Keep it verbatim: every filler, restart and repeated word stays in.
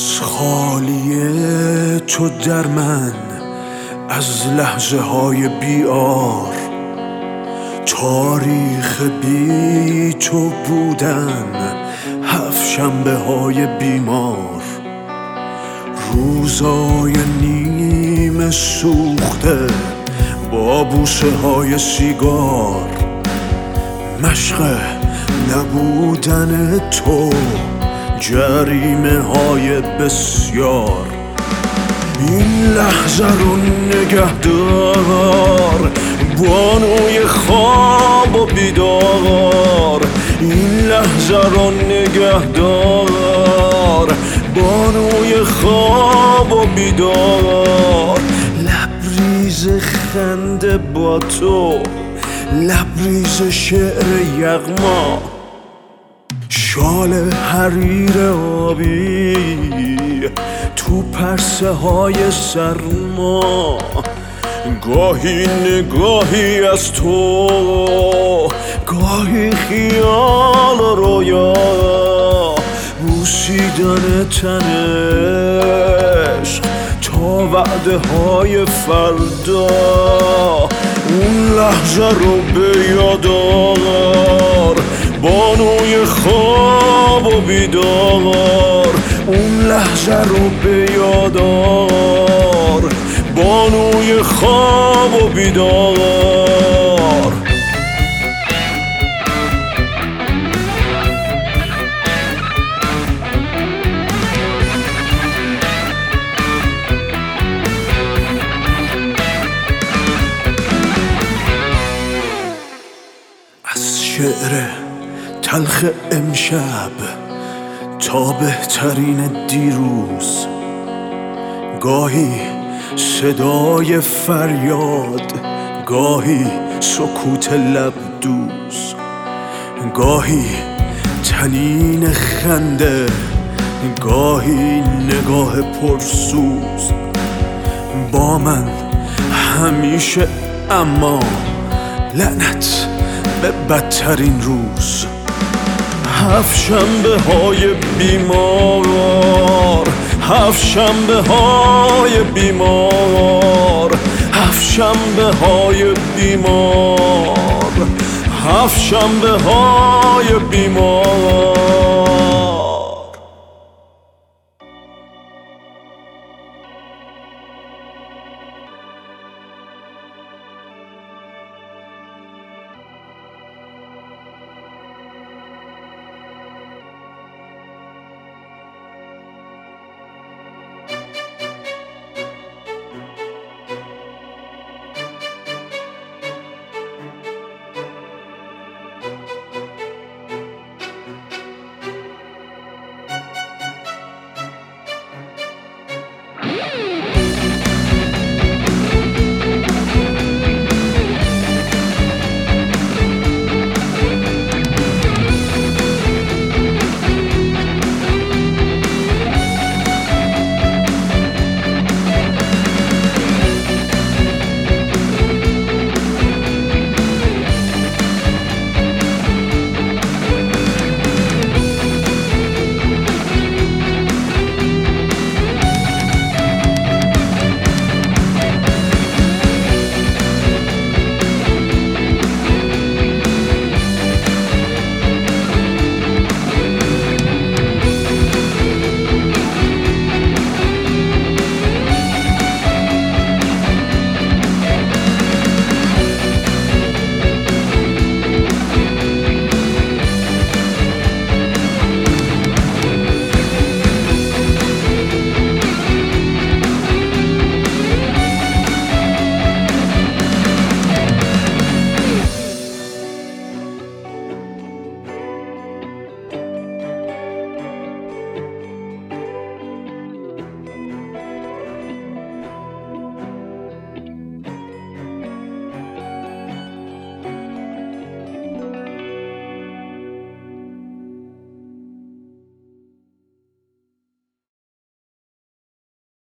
از خالیه تو در من، از لحظه های بیار، تاریخ بی تو بودن، هفت شنبه های بیمار، روزای نیمه سوخته با بوسه های سیگار، مشق نبودن تو، جریمه های بسیار. این لحظه رو نگه دار، بانوی خواب و بیدار. این لحظه رو نگه دار، بانوی خواب و بیدار. لبریز خنده با تو، لبریز شعر یغما، شال حریر آبی تو پرسه های سرما. گاهی نگاهی از تو، گاهی خیال و رویا، بوسیدن تنش تا وعده های فردا. اون لحظه رو به یاد آور، بانوی خواب و بیدار. اون لحظه رو به یاد آور، بانوی خواب و بیدار. از شعر تلخ امشب تا بهترین دیروز، گاهی صدای فریاد، گاهی سکوت لب دوز، گاهی طنین خنده، گاهی نگاه پرسوز. با من همیشه، اما لعنت به بدترین روز. هفت شنبه های بیمار، هفت شنبه های بیمار، هفت شنبه های بیمار، هفت شنبه های بیمار.